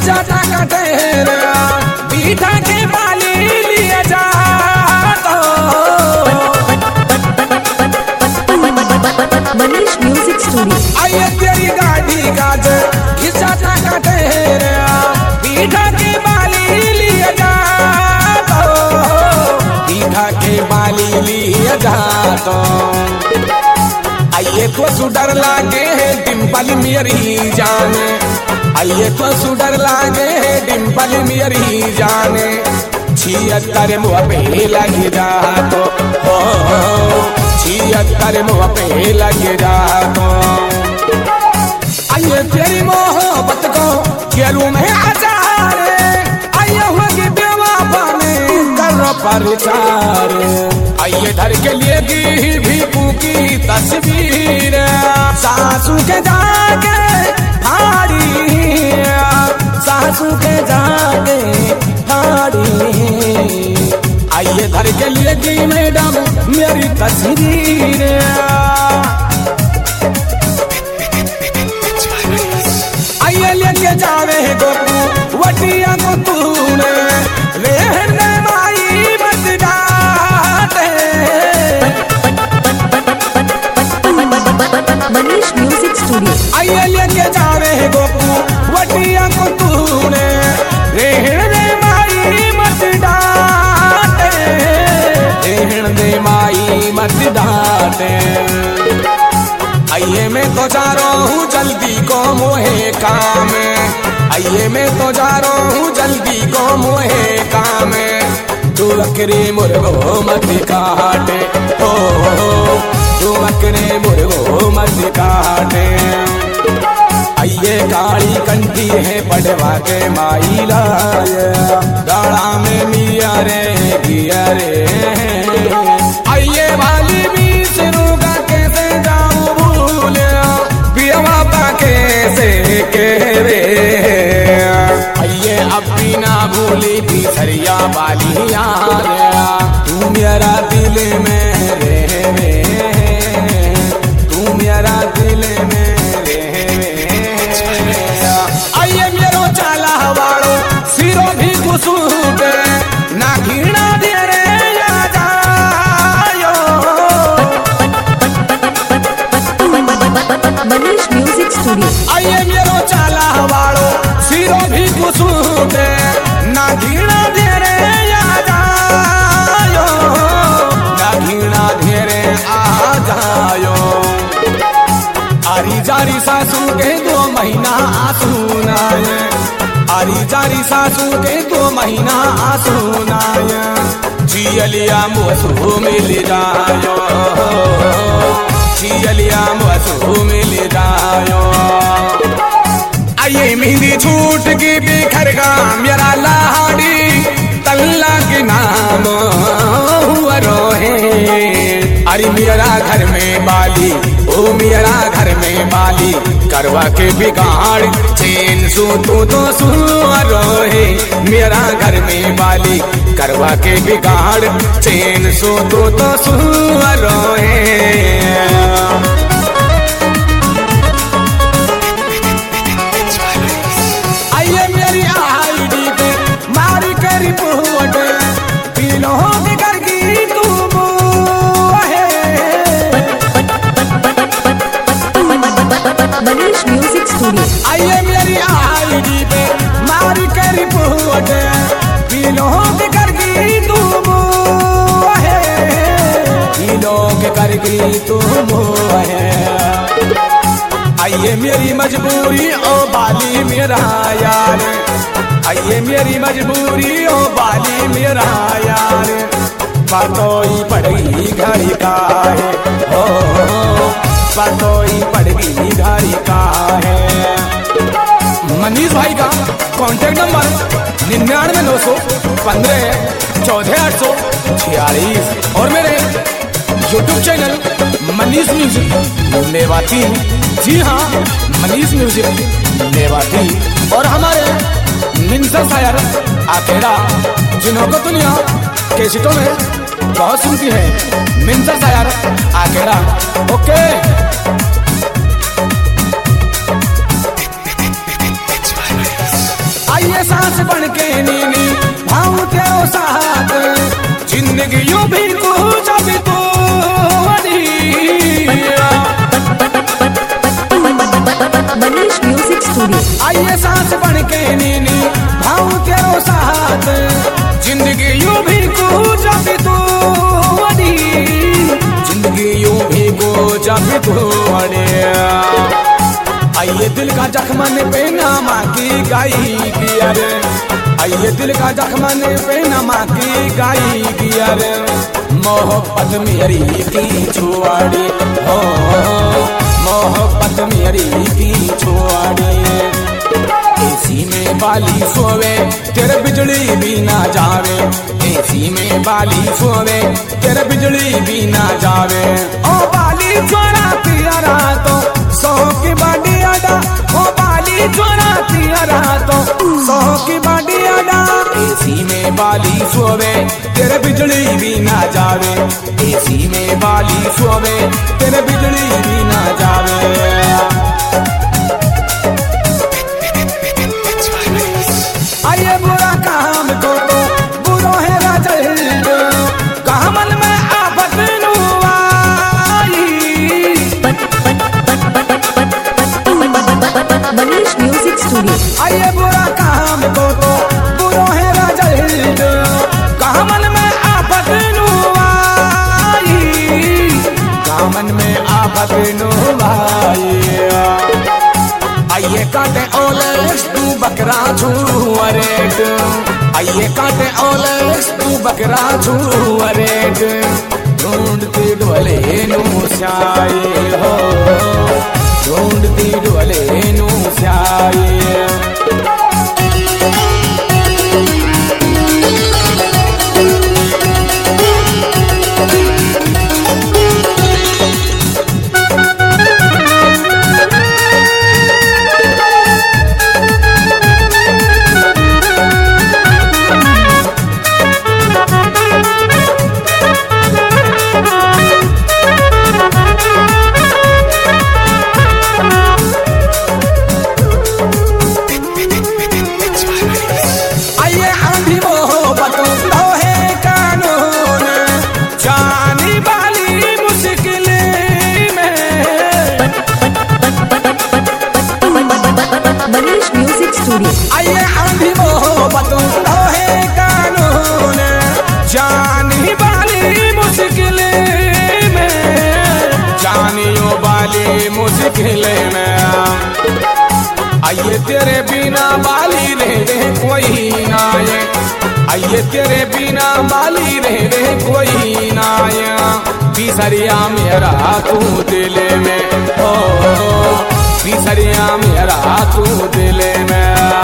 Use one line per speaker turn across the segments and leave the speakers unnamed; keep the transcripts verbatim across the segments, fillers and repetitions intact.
घिसाता कटेरा बीठा के बाली लिए जा
मनीष म्यूजिक स्टूडियो।
आइए तेरी गाड़ी काज घिसाता कटेरा बीठा के बाली लिए जा बीठा के बाली लिए जा तो आइए तो सुडर लागे डिम्पल मेरी जाने आइए तो सुडर लागे डिम्पल मेरी जाने छिहत्तर मुँह पे लग जा तो हो छिहत्तर मुँह पे लग जा तो आइए तेरी मोहब्बत को गेरू में आचार आइए होगी बेवफा में कर प्रचार आइए धर के लिए दी भी की तस्वीर सासू के जाके हारी सासू के जाके हारी आइए धर के लिए दी मैडम मेरी तस्वीर आइए लेके जावे गोपू वटिया को तूने रहने माई मत डांटे
मनीष म्यूजिक स्टूडियो।
आइए लेके जावे गोपू वटिया को तूने रहने माई मत डांटे रहने माई मत डांटे आइए मैं तो जा रहा हूँ जल्दी को मोहे काम आइए मैं तो जा रहा हूँ जल्दी को मोहे काम तू अकरे मुर्गो मत काटे ओ तू अकरे मुर्गो मत काटे आइए काली कंठी है पड़वा के माई लाय गाड़ा में मिया रे गिया रे आइए वाली बीस रूगा कैसे जाऊं भूल बिया कैसे कह रे आइए अब भी ना भूली थी सरिया वाली यार तू मेरा दिल में रहे तू मेरा दिल में आइए मेरो चाला वालो सिरो भी कुसूट ना घृणा दे रे जायो
मनीष म्यूजिक स्टूडियो।
आइए मेरो चाला वालो सिरो भी कुसूट ना घृणा दे रे जायो ना घृणा दे रे आ जायो आरी जारी सासू के दो महीना आंसू नाय आरी जारी सासू के दो महीना आंसू नाय जियलिया मुसू मिल जायो जियलिया मुसू मिल जायो आइए मेहंदी छूट की बिखर गा मेरा लाड़ी तल्ला के नाम हुआ रोहे अरे मेरा घर में बाली ओ मेरा घर में बाली करवा के बिगाड़ चैन सू तू तो सुनो है मेरा घर में बाली करवा के बिगाड़ चैन सू तू तो सुनो है आइए मेरी आईडी पे मारी के रिपोर्ट दिलों के करगी तू
मनीष म्यूजिक स्टूडियो।
आइए मेरी आईडी पे मारी के रिपोर्ट दिलों के करगी तू दिलों के करगी तू आइए मेरी मजबूरी ओ बाली मेरा यार आइए मेरी मजबूरी ओ बाली मेरा यार पतोई पड़गी घड़ी का है ओ पतोई पड़गी घड़ी का है मनीष भाई का कांटेक्ट नंबर निन्यानवे नौ सौ पंद्रह चौदह आठ सौ छियालीस और मेरे YouTube channel Manish music Mewati ji हाँ मनीष म्यूजिक मेवाती और हमारे मिंसा शायर आखेड़ा जिन्हों को दुनिया कैसेटों में बहुत सुनती है मिंसा शायर आखेड़ा ओके नीनी भाव तेरो साथ जिंदगी यूं भी कुछ अभी तो
मनीष म्यूजिक स्टूडियो।
आइए सांस बन के नीनी भाव तेरो साथ जिंदगी यूं भी कुछ अभी तो जिंदगी यूं भी कुछ अभी तो आइए दिल का जख्मन पे नामा की गाई गिया रे आइए दिल का जख्मन पे नामा की गाई गिया रे मोहब्बत मेरी की छुआड़ी हो मोहब्बत मेरी की छुआड़ी एसी में बाली सोवे तेरे बिजली भी ना जावे एसी में बाली सोवे तेरे बिजली भी ना जावे ओ बाली चोरा पिया रातो सौ की बाडी अडा ओ बाली चोरा पिया रातो सौ की बाडी अडा एसी में बाली सोवे तेरे बिजली भी ना जावे एसी में बाली सोवे तेरे बिजली भी ना जावे। आइए बुरा काम को तो बुरो है राजल कामल में आफत नुआई
मनीष म्यूजिक स्टूडियो।
आइए बुरा काम को तो बुरो है राजल कामल में आफत नुआई कामन में आफत नुआई आइए काटे ओलेक्स तू बकरा छुअरेट आइए काटे ओलेक्स तू बकरा छुअरेट ढूंढती डोले नू स्याए हो ढूंढती डोले नू स्याए। आइए आंधी मोहब्बत लोहे कानून जानी वाली मुश्किल में जानियो वाली मुश्किल में आइए तेरे बिना वाली रह रहे कोई ना ये आइए तेरे बिना वाली रह रहे कोई ना ये बिसरिया मेरा तू दिल में हो बिसरिया मेरा तू दिल में।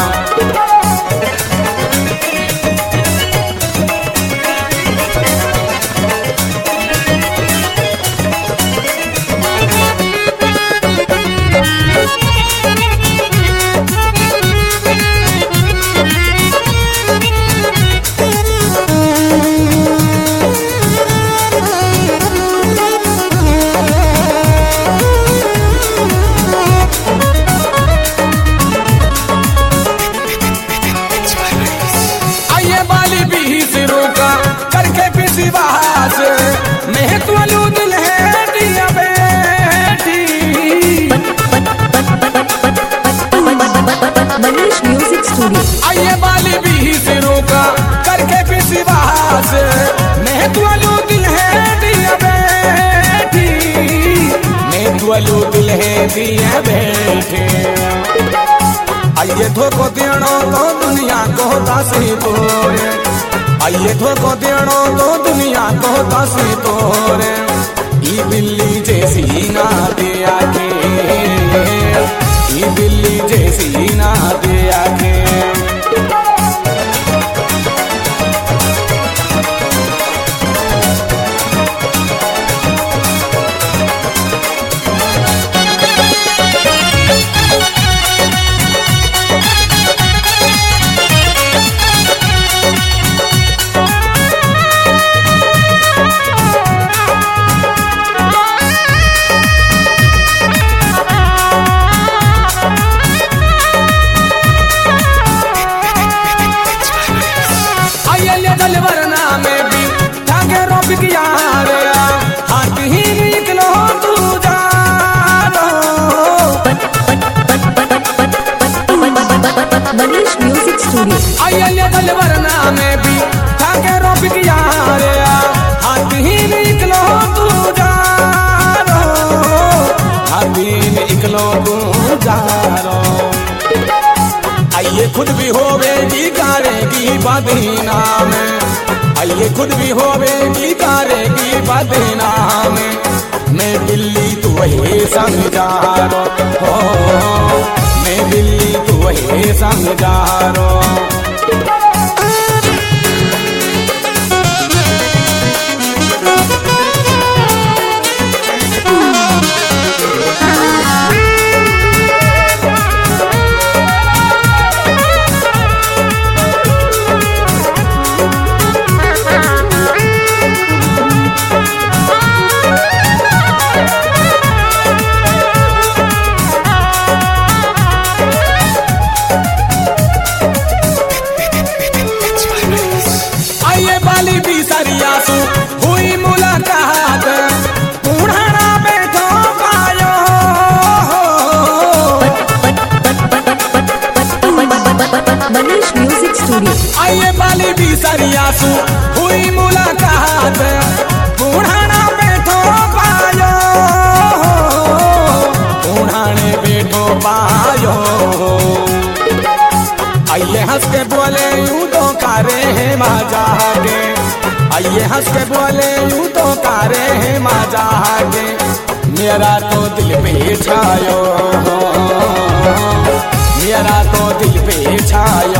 Manish music studio.
आइए बाली भी से रोका करके विश्वास मैं तुअलू दिल है दिया बैठी मैं तुअलू दिल है दिया बैठे आइए धोखो देनो तो दुनिया को दासी तोरे आइए धोखो देनो तो दुनिया को दासी तोरे ई बिल्ली जैसी ना दे आके ई बिल्ली जैसी ना दे आके।
Studio.
आइए गल वरना में भी ठाके रो बिकिया रे हाथ ही निकलो तू जा रो हाथ ही निकलो तू जा रो आइए खुद भी होवेगी करेगी बदीना में आइए खुद भी होवेगी करेगी बदीना में मैं दिल्ली तू वही समझा रो हो मैं दिल्ली तू वही समझा रो हुई मुलाकात पुराना बैठो पायो
Manish Music Studio.
आइए बाली भी सरियासू हुई मुलाकात पुराना बैठो पायो पुराने बैठो पायो आइए हंस के बोले यूं तो करे है मजा के आइए हंस के बोले यूं तो करे है मजा के मेरा तो दिल पे छायो मेरा तो दिल पे छायो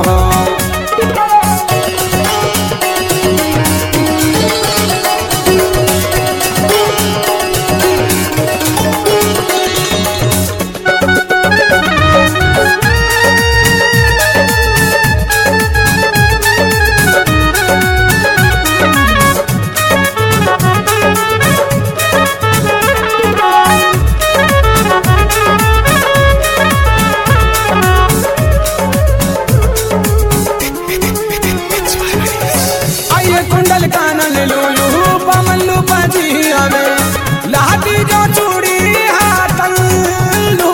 कुंडल कानल लूलू पमल्लू पजिया में लाठी जो चूड़ी हाथल लू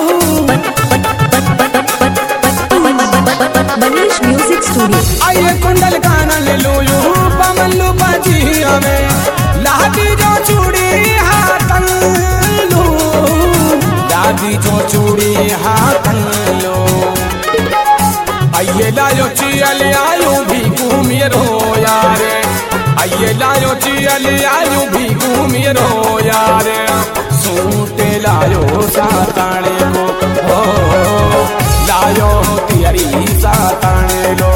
Manish Music Studio.
आइए कुंडल कानल लूलू पमल्लू पजिया में लाठी जो चूड़ी हाथल लू लाठी जो चूड़ी हाथल लो आइए लायो चियल आयो भी घूमिए रो यार आइए लायो चियल आयो भी घूमिए रो यार सूटे लायो साताने को हो लायो तियरी साताने लो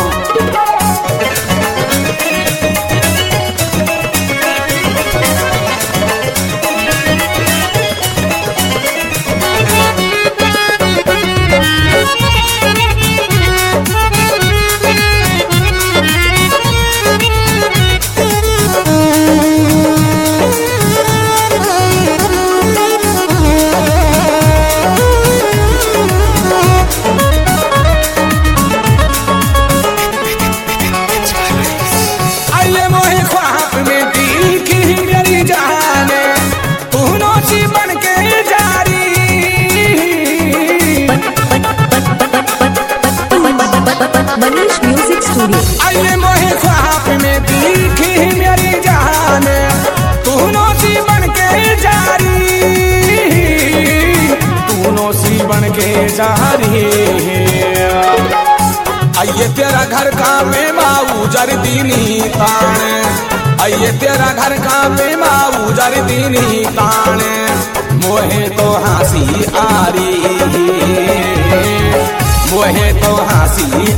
Manish Music Studio.
आइए मोहे ख्वाब में दिखी मेरी जान तूनो सी बन के जारी तूनो सी बन के जारी आइए तेरा घर का में माऊ जर दीनी तान आइए तेरा घर का में माऊ जर दीनी तान मोहे तो हंसी आ रही मोहे तो हंसी